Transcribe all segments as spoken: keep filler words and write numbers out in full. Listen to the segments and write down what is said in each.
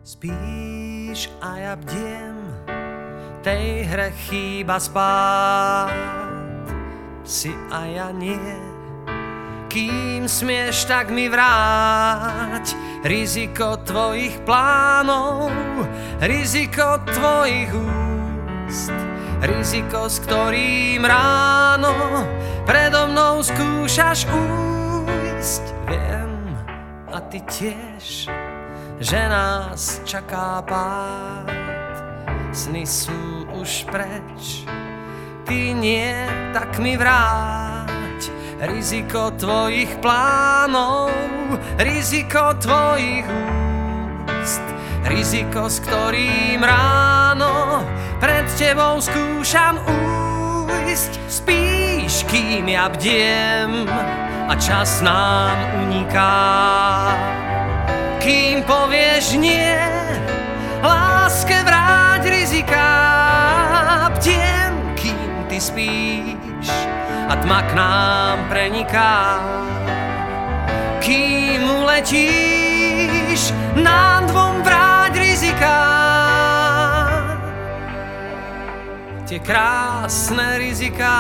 Spíš a ja bdiem, tej hre chýba spát. Si a ja nie, kým smieš, tak mi vráť. Riziko tvojich plánov, riziko tvojich úst, riziko, s ktorým ráno predo mnou skúšaš újsť. Viem, a ty tiež, že nás čaká pád. Sny sú už preč, ty nie, tak mi vráť. Riziko tvojich plánov, riziko tvojich úst, riziko, s ktorým ráno pred tebou skúšam újsť. Spíš, kým ja bdiem a čas nám uniká. Kým povieš nie, láske vráť rizika. Bdiem, kým ty spíš a tma k nám preniká. Kým uletíš, nám dvom vráť rizika. Tie krásne riziká.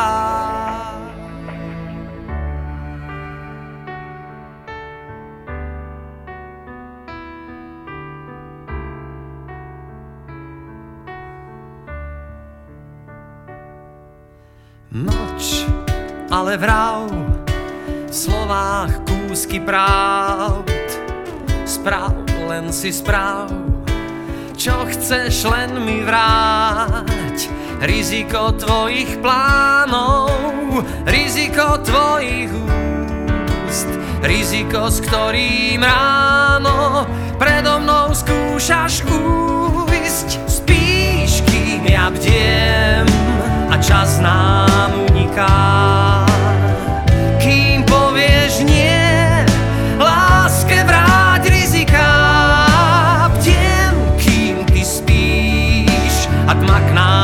Mlč, ale vrav, v slovách kúsky pravd. Sprav, len si sprav, čo chceš, len mi vráť. Riziko tvojich plánov, riziko tvojich úst, riziko, s ktorým ráno predo mnou skúšaš újsť. Spíš, kým ja bdiem a čas nám uniká. Kým povieš nie, láske vráť rizika. Bdiem, kým ty spíš a tma k nám